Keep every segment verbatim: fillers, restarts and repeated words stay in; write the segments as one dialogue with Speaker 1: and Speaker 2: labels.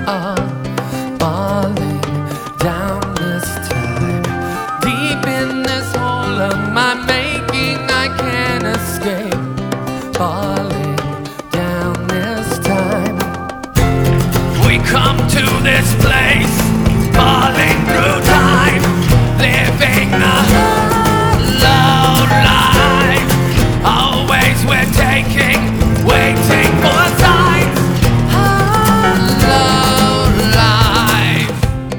Speaker 1: are falling down this time. Deep in this hole of my making, I can't escape. Falling down this time. We come to this place, falling through time, living the low life. Always we're taking, waiting for signs. Low life.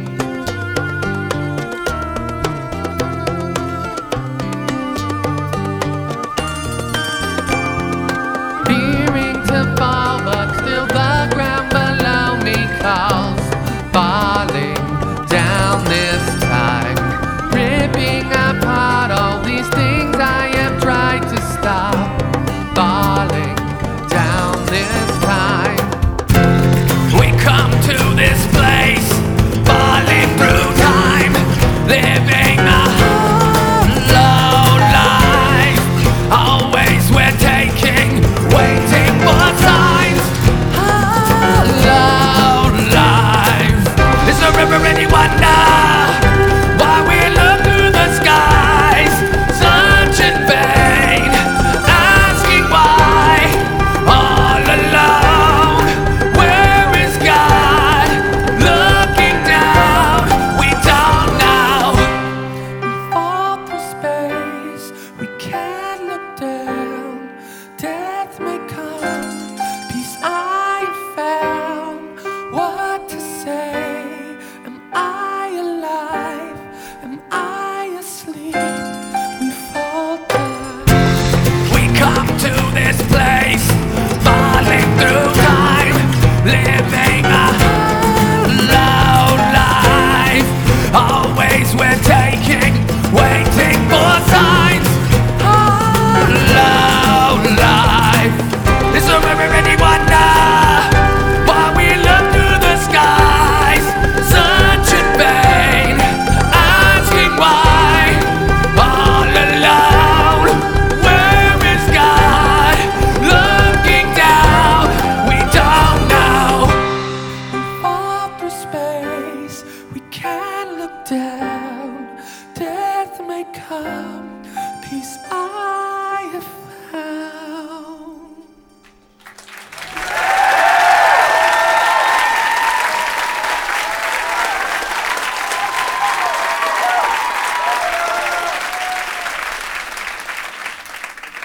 Speaker 1: Fearing to fall, but still the ground below me calls. Falling down this time, ripping apart all these things I have tried to stop. Falling down this time. We come to this place, falling through time, living a low life. Always we're taking, waiting for signs. Low life. Is there ever any wonder why we look through the skies, such in vain, asking why? All alone, where is God? Looking down, we don't know. We fall through space, we can't look down. Death may come, peace I have found. What to say? Am I alive? Am I asleep? We fall down. We come to this place, falling through time, living a low life. Always we're taking, waiting for signs. Low life. Is there ever any wonder why we look through the skies, such in vain, asking why? All alone, where is God? Looking down, we don't know. We fall through space, we can't look down. Death may come, peace I